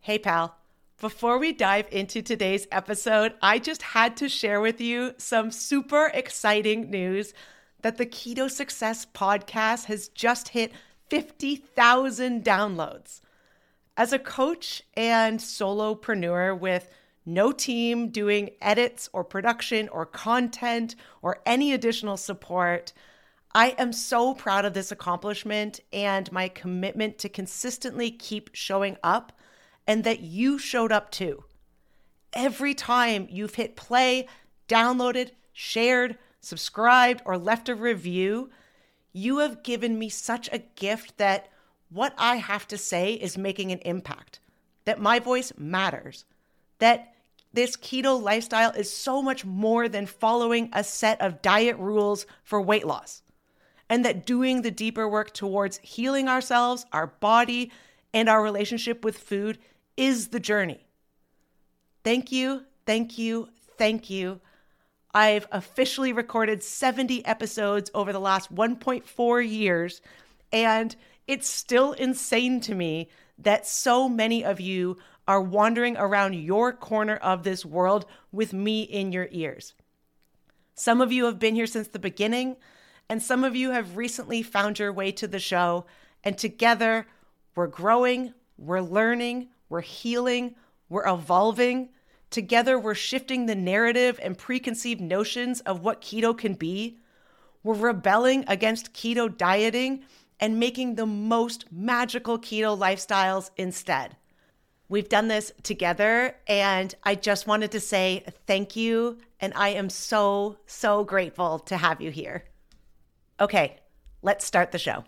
Hey, pal. Before we dive into today's episode, I just had to share with you some super exciting news that the Keto Success podcast has just hit 50,000 downloads. As a coach and solopreneur with no team doing edits or production or content or any additional support, I am so proud of this accomplishment and my commitment to consistently keep showing up, and that you showed up too. Every time you've hit play, downloaded, shared, subscribed, or left a review, you have given me such a gift that what I have to say is making an impact, that my voice matters, that this keto lifestyle is so much more than following a set of diet rules for weight loss, and that doing the deeper work towards healing ourselves, our body, and our relationship with food is the journey. Thank you, thank you, thank you. I've officially recorded 70 episodes over the last 1.4 years, and it's still insane to me that so many of you are wandering around your corner of this world with me in your ears. Some of you have been here since the beginning, and some of you have recently found your way to the show, and together we're growing, we're learning, we're healing, we're evolving. Together, we're shifting the narrative and preconceived notions of what keto can be. We're rebelling against keto dieting and making the most magical keto lifestyles instead. We've done this together, and I just wanted to say thank you, and I am so, so grateful to have you here. Okay, let's start the show.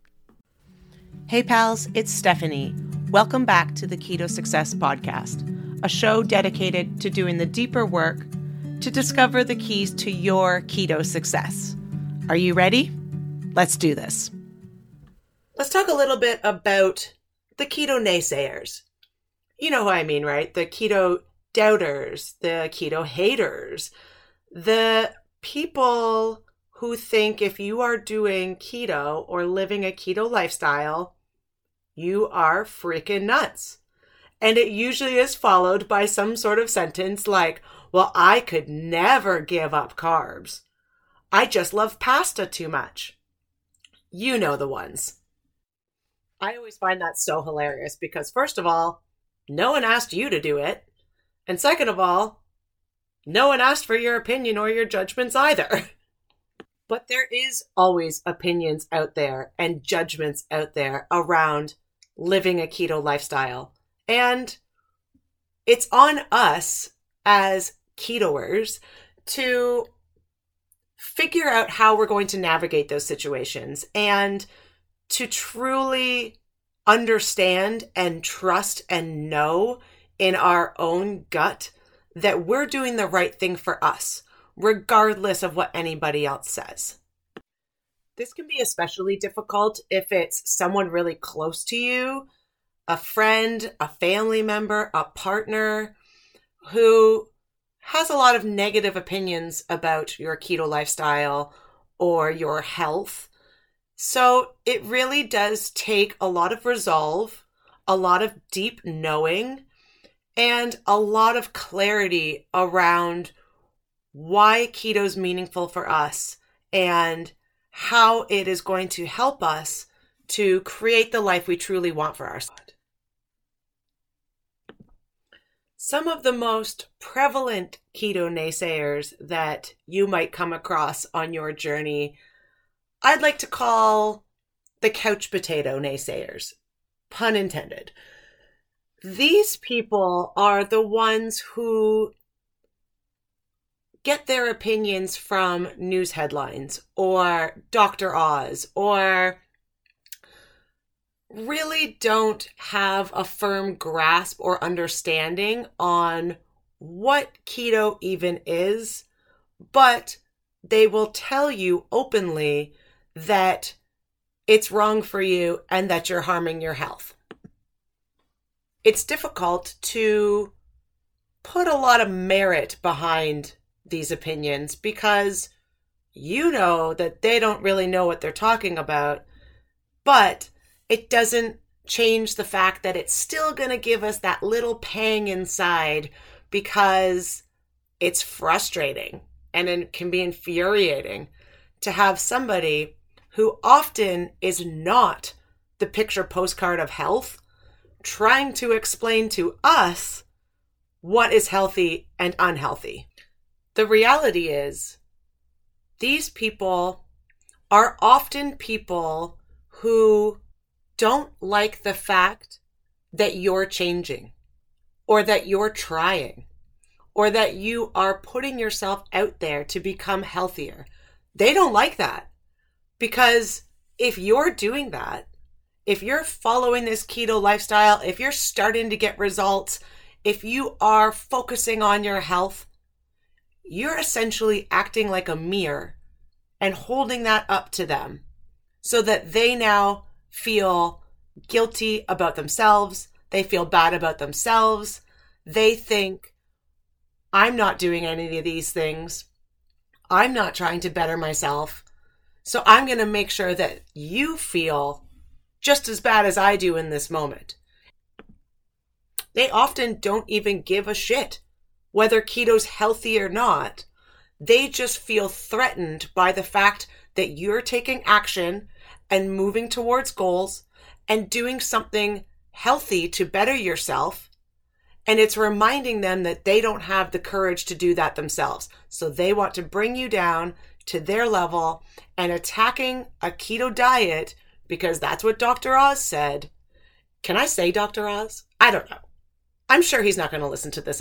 Hey pals, it's Stephanie. Welcome back to the Keto Success Podcast, a show dedicated to doing the deeper work to discover the keys to your keto success. Are you ready? Let's do this. Let's talk a little bit about the keto naysayers. You know who I mean, right? The keto doubters, the keto haters, the people who think if you are doing keto or living a keto lifestyle, you are freaking nuts. And it usually is followed by some sort of sentence like, well, I could never give up carbs. I just love pasta too much. You know the ones. I always find that so hilarious because first of all, no one asked you to do it. And second of all, no one asked for your opinion or your judgments either. But there is always opinions out there and judgments out there around living a keto lifestyle. And it's on us as ketoers to figure out how we're going to navigate those situations and to truly understand and trust and know in our own gut that we're doing the right thing for us, regardless of what anybody else says. This can be especially difficult if it's someone really close to you, a friend, a family member, a partner who has a lot of negative opinions about your keto lifestyle or your health. So it really does take a lot of resolve, a lot of deep knowing, and a lot of clarity around why keto is meaningful for us and how it is going to help us to create the life we truly want for ourselves. Some of the most prevalent keto naysayers that you might come across on your journey, I'd like to call the couch potato naysayers, pun intended. These people are the ones who get their opinions from news headlines or Dr. Oz, or really don't have a firm grasp or understanding on what keto even is, but they will tell you openly that it's wrong for you and that you're harming your health. It's difficult to put a lot of merit behind these opinions because you know that they don't really know what they're talking about, but it doesn't change the fact that it's still going to give us that little pang inside because it's frustrating and it can be infuriating to have somebody who often is not the picture postcard of health trying to explain to us what is healthy and unhealthy. The reality is, these people are often people who don't like the fact that you're changing, or that you're trying, or that you are putting yourself out there to become healthier. They don't like that, because if you're doing that, if you're following this keto lifestyle, if you're starting to get results, if you are focusing on your health, you're essentially acting like a mirror and holding that up to them so that they now feel guilty about themselves. They feel bad about themselves. They think, I'm not doing any of these things. I'm not trying to better myself. So I'm going to make sure that you feel just as bad as I do in this moment. They often don't even give a shit whether keto's healthy or not. They just feel threatened by the fact that you're taking action and moving towards goals and doing something healthy to better yourself. And it's reminding them that they don't have the courage to do that themselves. So they want to bring you down to their level, and attacking a keto diet because that's what Dr. Oz said. Can I say Dr. Oz? I don't know. I'm sure he's not going to listen to this.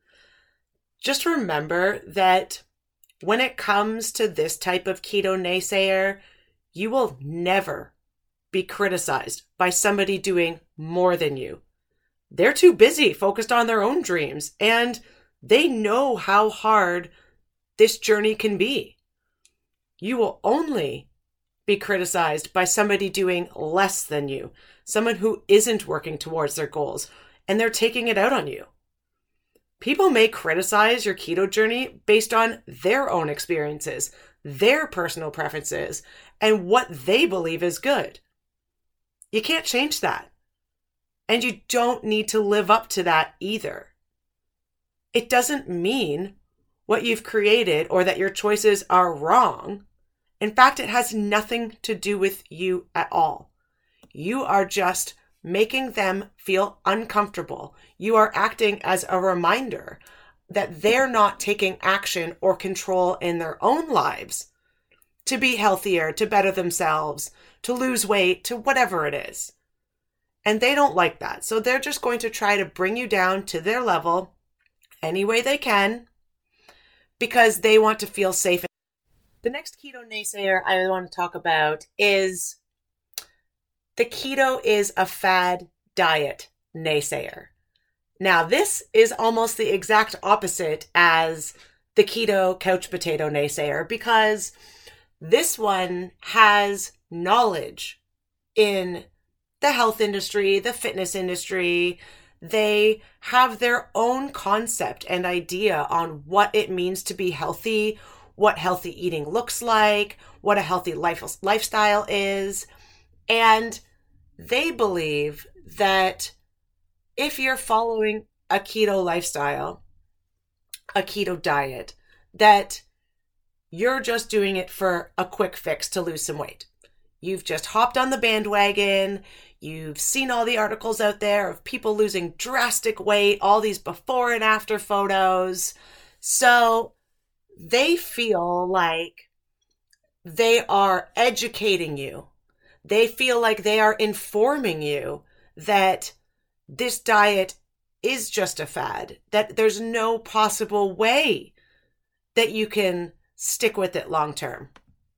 Just remember that when it comes to this type of keto naysayer, you will never be criticized by somebody doing more than you. They're too busy focused on their own dreams, and they know how hard this journey can be. You will only be criticized by somebody doing less than you, someone who isn't working towards their goals, and they're taking it out on you. People may criticize your keto journey based on their own experiences, their personal preferences, and what they believe is good. You can't change that. And you don't need to live up to that either. It doesn't mean what you've created or that your choices are wrong. In fact, it has nothing to do with you at all. You are just making them feel uncomfortable. You are acting as a reminder that they're not taking action or control in their own lives to be healthier, to better themselves, to lose weight, to whatever it is. And they don't like that. So they're just going to try to bring you down to their level any way they can because they want to feel safe. The next keto naysayer I want to talk about is the keto is a fad diet naysayer. Now, this is almost the exact opposite as the keto couch potato naysayer because this one has knowledge in the health industry, the fitness industry. They have their own concept and idea on what it means to be healthy, what healthy eating looks like, what a healthy lifestyle is. And they believe that if you're following a keto lifestyle, a keto diet, that you're just doing it for a quick fix to lose some weight. You've just hopped on the bandwagon. You've seen all the articles out there of people losing drastic weight, all these before and after photos. So they feel like they are educating you. They feel like they are informing you that this diet is just a fad, that there's no possible way that you can stick with it long term.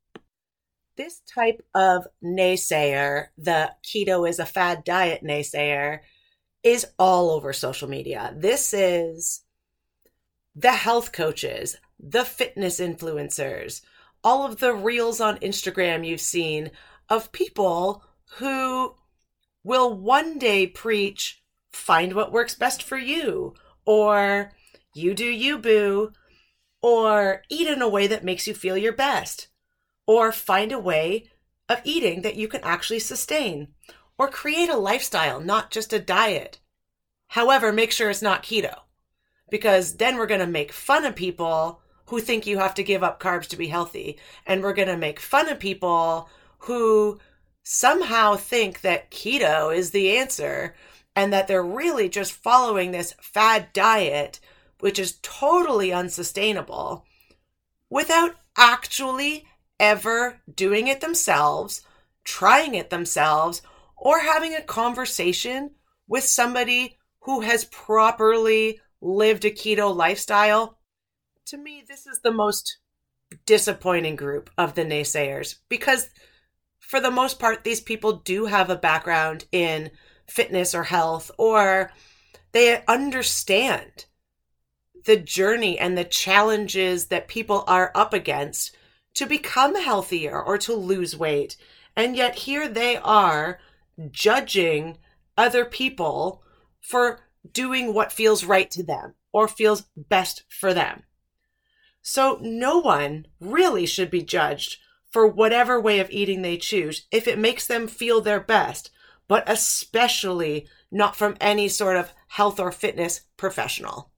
This type of naysayer, the keto is a fad diet naysayer, is all over social media. This is the health coaches, the fitness influencers, all of the reels on Instagram you've seen of people who will one day preach, find what works best for you, or you do you, boo, or eat in a way that makes you feel your best, or find a way of eating that you can actually sustain, or create a lifestyle, not just a diet. However, make sure it's not keto, because then we're going to make fun of people who think you have to give up carbs to be healthy. And we're going to make fun of people who somehow think that keto is the answer and that they're really just following this fad diet, which is totally unsustainable, without actually ever doing it themselves, trying it themselves, or having a conversation with somebody who has properly lived a keto lifestyle. To me, this is the most disappointing group of the naysayers, because for the most part, these people do have a background in fitness or health, or they understand the journey and the challenges that people are up against to become healthier or to lose weight. And yet here they are judging other people for doing what feels right to them or feels best for them. So no one really should be judged for whatever way of eating they choose if it makes them feel their best, but especially not from any sort of health or fitness professional.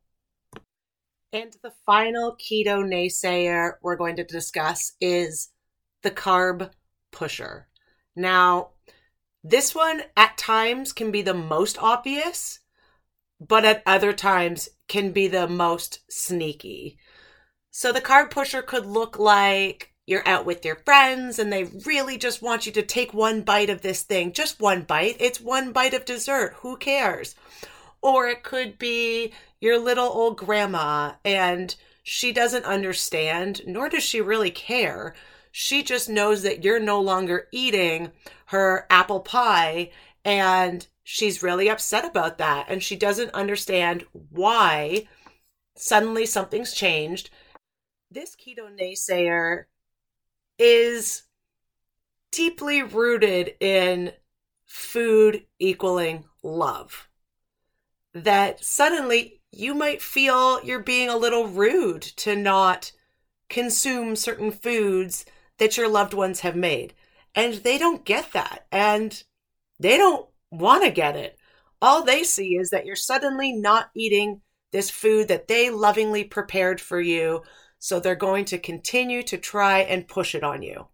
And the final keto naysayer we're going to discuss is the carb pusher. Now, this one at times can be the most obvious, but at other times can be the most sneaky. So the carb pusher could look like you're out with your friends and they really just want you to take one bite of this thing. Just one bite. It's one bite of dessert. Who cares? Or it could be your little old grandma and she doesn't understand, nor does she really care. She just knows that you're no longer eating her apple pie and she's really upset about that. And she doesn't understand why suddenly something's changed. This keto naysayer is deeply rooted in food equaling love. That suddenly you might feel you're being a little rude to not consume certain foods that your loved ones have made. And they don't get that. And they don't want to get it. All they see is that you're suddenly not eating this food that they lovingly prepared for you. So they're going to continue to try and push it on you.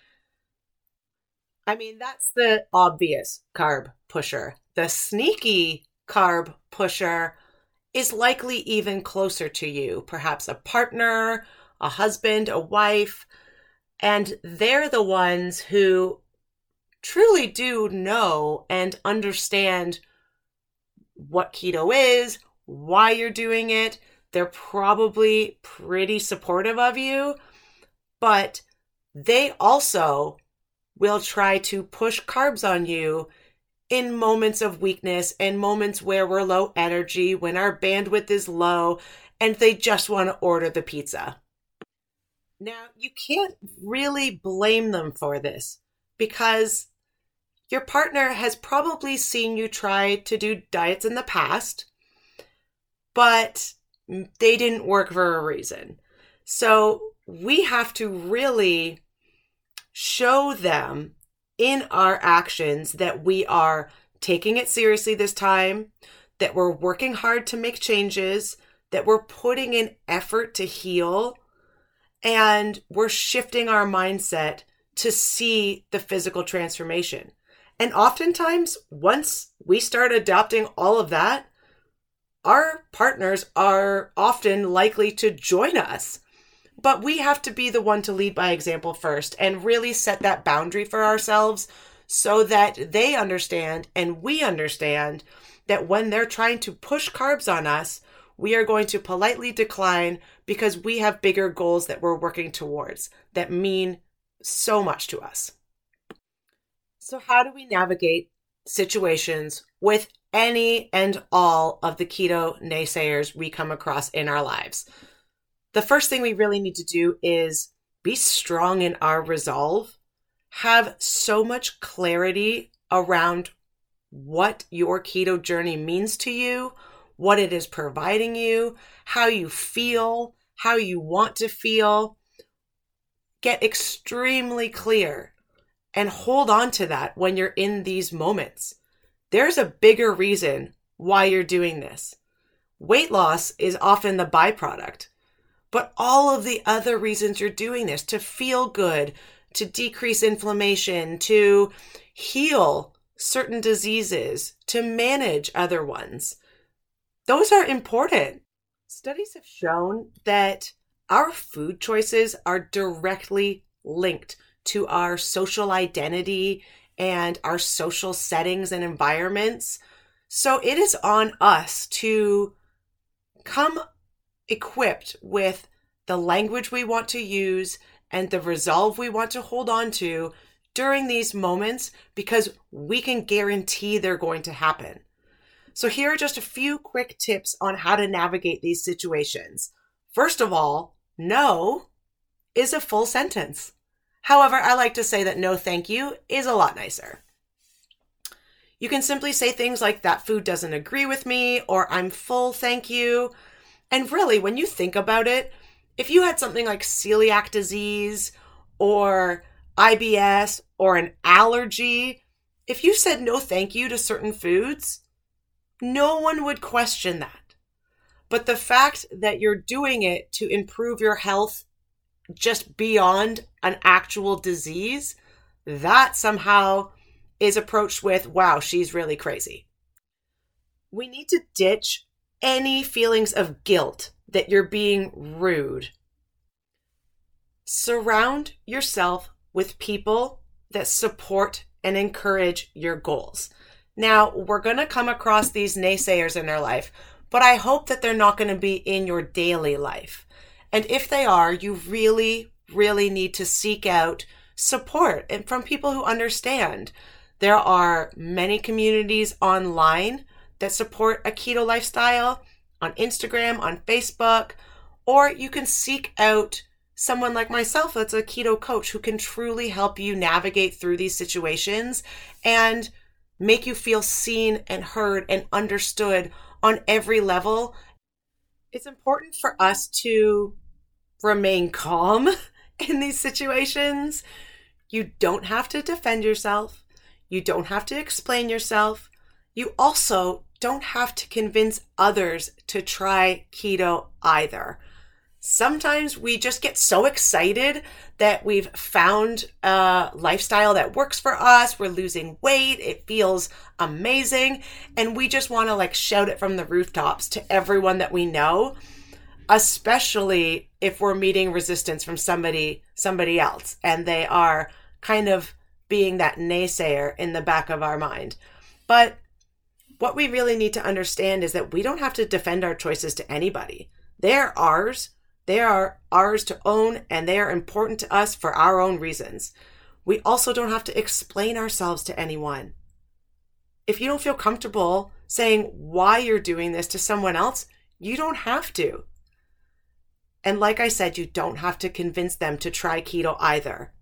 I mean, that's the obvious carb pusher. The sneaky carb pusher is likely even closer to you, perhaps a partner, a husband, a wife, and they're the ones who truly do know and understand what keto is, why you're doing it. They're probably pretty supportive of you, but they also will try to push carbs on you in moments of weakness and moments where we're low energy, when our bandwidth is low, and they just want to order the pizza. Now, you can't really blame them for this because your partner has probably seen you try to do diets in the past, but they didn't work for a reason. So we have to really show them in our actions that we are taking it seriously this time, that we're working hard to make changes, that we're putting in effort to heal, and we're shifting our mindset to see the physical transformation. And oftentimes, once we start adopting all of that, our partners are often likely to join us. But we have to be the one to lead by example first and really set that boundary for ourselves so that they understand and we understand that when they're trying to push carbs on us, we are going to politely decline because we have bigger goals that we're working towards that mean so much to us. So how do we navigate situations with any and all of the keto naysayers we come across in our lives? The first thing we really need to do is be strong in our resolve, have so much clarity around what your keto journey means to you, what it is providing you, how you feel, how you want to feel. Get extremely clear and hold on to that when you're in these moments. There's a bigger reason why you're doing this. Weight loss is often the byproduct, but all of the other reasons you're doing this, to feel good, to decrease inflammation, to heal certain diseases, to manage other ones, those are important. Studies have shown that our food choices are directly linked to our social identity and our social settings and environments. So it is on us to come equipped with the language we want to use and the resolve we want to hold on to during these moments, because we can guarantee they're going to happen. So here are just a few quick tips on how to navigate these situations. First of all, no is a full sentence. However, I like to say that no thank you is a lot nicer. You can simply say things like, that food doesn't agree with me, or I'm full, thank you. And really, when you think about it, if you had something like celiac disease or IBS or an allergy, if you said no thank you to certain foods, no one would question that. But the fact that you're doing it to improve your health just beyond an actual disease, that somehow is approached with, wow, she's really crazy. We need to ditch any feelings of guilt that you're being rude. Surround yourself with people that support and encourage your goals. Now, we're going to come across these naysayers in our life, but I hope that they're not going to be in your daily life. And if they are, you really, really need to seek out support and from people who understand. There are many communities online that support a keto lifestyle on Instagram, on Facebook, or you can seek out someone like myself that's a keto coach who can truly help you navigate through these situations and make you feel seen and heard and understood on every level. It's important for us to remain calm in these situations. You don't have to defend yourself. You don't have to explain yourself. You also don't have to convince others to try keto either. Sometimes we just get so excited that we've found a lifestyle that works for us. We're losing weight. It feels amazing. And we just want to shout it from the rooftops to everyone that we know, especially if we're meeting resistance from somebody else and they are kind of being that naysayer in the back of our mind. But what we really need to understand is that we don't have to defend our choices to anybody. They're ours. They are ours to own, and they are important to us for our own reasons. We also don't have to explain ourselves to anyone. If you don't feel comfortable saying why you're doing this to someone else, you don't have to. And like I said, you don't have to convince them to try keto either.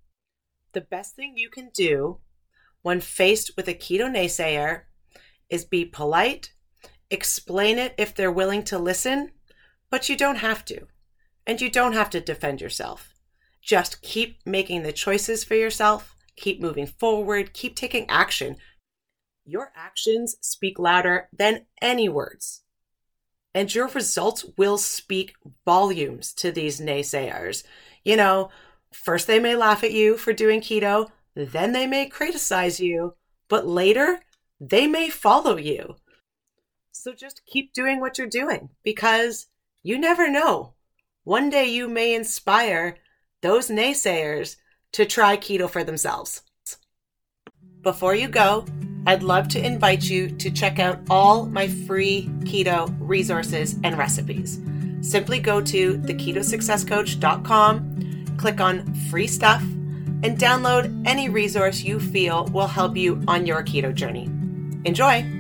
The best thing you can do when faced with a keto naysayer is be polite, explain it if they're willing to listen, but you don't have to. And you don't have to defend yourself. Just keep making the choices for yourself, keep moving forward, keep taking action. Your actions speak louder than any words. And your results will speak volumes to these naysayers. First they may laugh at you for doing keto, then they may criticize you, but later they may follow you. So just keep doing what you're doing, because you never know. One day you may inspire those naysayers to try keto for themselves. Before you go, I'd love to invite you to check out all my free keto resources and recipes. Simply go to theketosuccesscoach.com, click on free stuff, and download any resource you feel will help you on your keto journey. Enjoy!